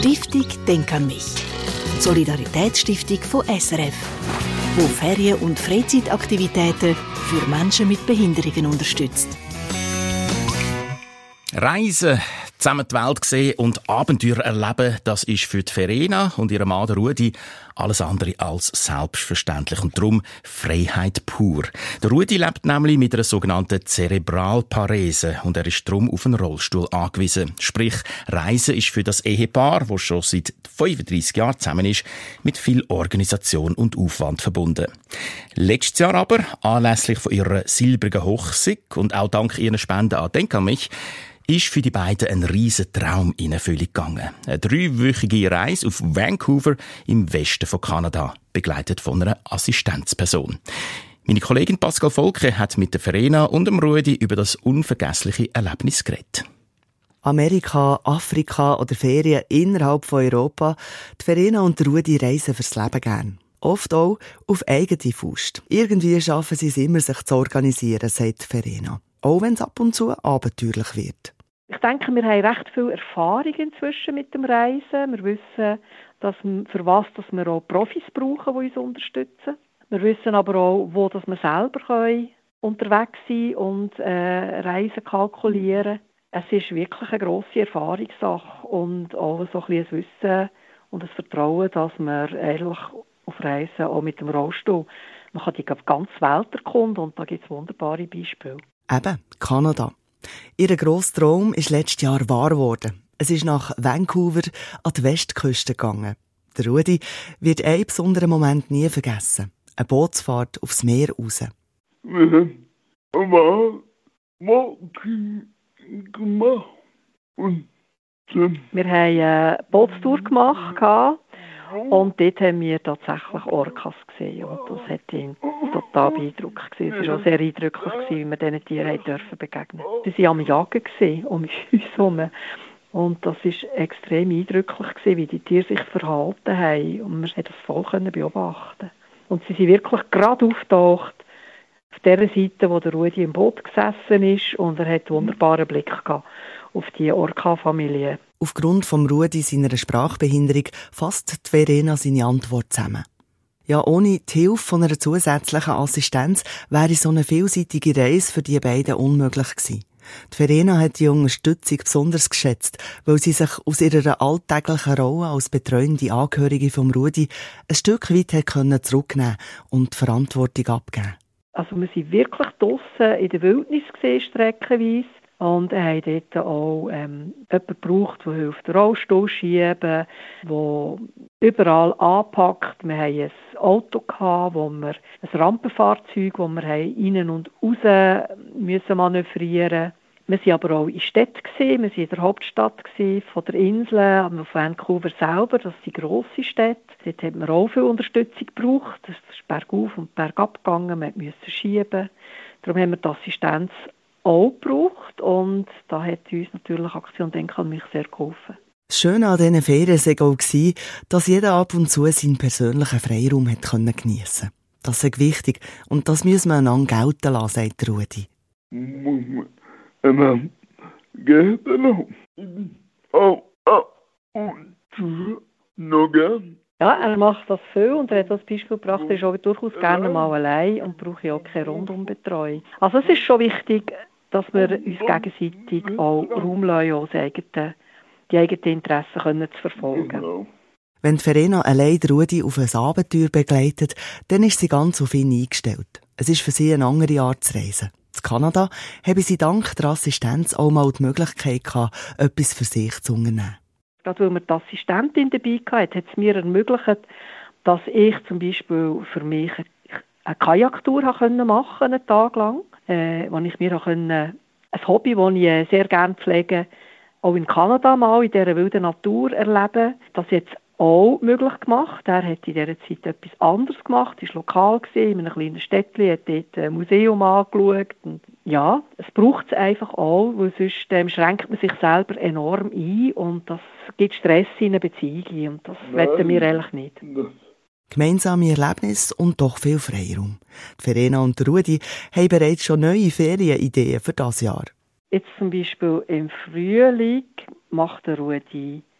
Stiftung Denk an mich. Solidaritätsstiftung von SRF, wo Ferien- und Freizeitaktivitäten für Menschen mit Behinderungen unterstützt. Reisen, zusammen die Welt sehen und Abenteuer erleben, das ist für die Verena und ihren Mann Rudi alles andere als selbstverständlich und darum Freiheit pur. Der Rudi lebt nämlich mit einer sogenannten Zerebralparese und er ist darum auf einen Rollstuhl angewiesen. Sprich, Reisen ist für das Ehepaar, das schon seit 35 Jahren zusammen ist, mit viel Organisation und Aufwand verbunden. Letztes Jahr aber, anlässlich von ihrer silbrigen Hochzeit und auch dank ihren Spenden an Denk an mich, ist für die beiden ein riesen Traum in Erfüllung gegangen. Eine 3-wöchige Reise auf Vancouver im Westen von Kanada, begleitet von einer Assistenzperson. Meine Kollegin Pascal Volke hat mit der Verena und dem Rudi über das unvergessliche Erlebnis geredet. Amerika, Afrika oder Ferien innerhalb von Europa. Die Verena und der Rudi reisen fürs Leben gern. Oft auch auf eigene Faust. Irgendwie schaffen sie es immer, sich zu organisieren, sagt Verena. Auch wenn es ab und zu abenteuerlich wird. Ich denke, wir haben recht viel Erfahrung inzwischen mit dem Reisen. Wir wissen, für was wir auch Profis brauchen, die uns unterstützen. Wir wissen aber auch, wo wir selber unterwegs sein und Reisen kalkulieren. Es ist wirklich eine grosse Erfahrungssache und auch so ein bisschen ein Wissen und ein Vertrauen, dass man ehrlich auf Reisen auch mit dem Rollstuhl, man kann die ganze Welt erkunden und da gibt es wunderbare Beispiele. Eben, Kanada. Ihr grosser Traum ist letztes Jahr wahr geworden. Es ist nach Vancouver an die Westküste gegangen. Der Rudi wird einen besonderen Moment nie vergessen. Eine Bootsfahrt aufs Meer raus. Wir haben Walking gemacht. Wir haben eine Bootstour gemacht und dort haben wir tatsächlich Orcas gesehen. Und das hat ihn total beeindruckt. Es war auch sehr eindrücklich, wie wir diesen Tieren begegnen durften. Sie waren am Jagen um uns herum. Und das war extrem eindrücklich, wie die Tiere sich verhalten haben. Und wir konnten das voll beobachten. Und sie sind wirklich gerade aufgetaucht, auf der Seite, wo der Rudi im Boot gesessen ist. Und er hat einen wunderbaren Blick gehabt auf die Orca-Familie. Aufgrund von Rudi seiner Sprachbehinderung fasst die Verena seine Antwort zusammen. Ja, ohne die Hilfe von einer zusätzlichen Assistenz wäre so eine vielseitige Reise für die beiden unmöglich gewesen. Die Verena hat die Unterstützung besonders geschätzt, weil sie sich aus ihrer alltäglichen Rolle als betreuende Angehörige vom Rudi ein Stück weit zurücknehmen und die Verantwortung abgeben. Also wir waren wirklich draussen in der Wildnis streckenweise. Und er hat dort auch jemanden gebraucht, der hilft, den Rollstuhl schieben, der überall anpackt. Wir hatten ein Auto, ein Rampenfahrzeug, wo wir rein und raus müssen manövrieren. Wir waren aber auch in Städten. Wir waren in der Hauptstadt von der Insel, auf Vancouver selber. Das sind grosse Städte. Dort hat man auch viel Unterstützung gebraucht. Es ist bergauf und bergab gegangen. Man musste schieben. Darum haben wir die Assistenz auch gebraucht und da hat uns natürlich Aktion Denk an mich sehr geholfen. Das Schöne an diesen Ferien war auch, dass jeder ab und zu seinen persönlichen Freiraum geniessen konnte. Das ist wichtig und das müssen wir einander gelten lassen, sagt Rudi. Ja, er macht das viel und er hat das Beispiel gebracht, er ist auch durchaus gerne mal allein und braucht ja auch keine Rundumbetreuung. Also es ist schon wichtig, dass wir uns gegenseitig auch Raum lassen, die eigenen Interessen zu verfolgen. Wenn Verena allein Rudi auf ein Abenteuer begleitet, dann ist sie ganz auf ihn eingestellt. Es ist für sie eine andere Art zu reisen. In Kanada haben sie dank der Assistenz auch mal die Möglichkeit gehabt, etwas für sich zu unternehmen. Gerade weil wir die Assistentin dabei hatten, hat es mir ermöglicht, dass ich zum Beispiel für mich eine Kajaktour machen konnte, einen Tag lang. Wo ich mir auch ein Hobby, das ich sehr gerne pflege, auch in Kanada mal in dieser wilden Natur erleben. Das jetzt auch möglich gemacht. Er hat in dieser Zeit etwas anderes gemacht, er war lokal in einem kleinen Städtchen, hat dort ein Museum angeschaut. Und ja, es braucht es einfach auch, weil sonst schränkt man sich selber enorm ein und das gibt Stress in einer Beziehung und das wollen wir eigentlich nicht. Gemeinsame Erlebnisse und doch viel Freiraum. Die Verena und Rudi haben bereits schon neue Ferienideen für dieses Jahr. Jetzt zum Beispiel im Frühling macht der Rudi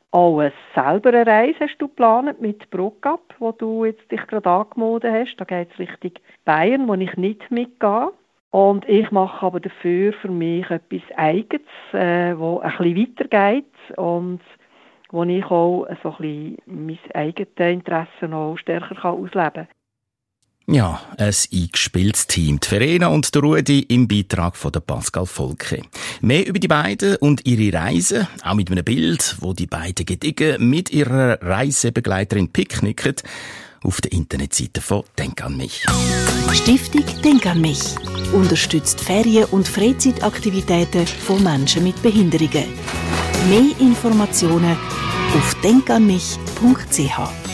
Auch selber eine Reise hast du geplant mit Brugab, wo du jetzt dich gerade angemeldet hast. Da geht es Richtung Bayern, wo ich nicht mitgehe. Und ich mache aber dafür für mich etwas Eigenes, wo ein bisschen weitergeht und wo ich auch so ein bisschen mein eigenes Interesse noch stärker ausleben kann. Ja, ein eingespieltes Team. Die Verena und der Rudi im Beitrag von der Pascal Volke. Mehr über die beiden und ihre Reise, auch mit einem Bild, wo die beiden Gedigen mit ihrer Reisebegleiterin picknicken, auf der Internetseite von Denk an mich. Stiftung Denk an mich unterstützt Ferien- und Freizeitaktivitäten von Menschen mit Behinderungen. Mehr Informationen auf denkanmich.ch.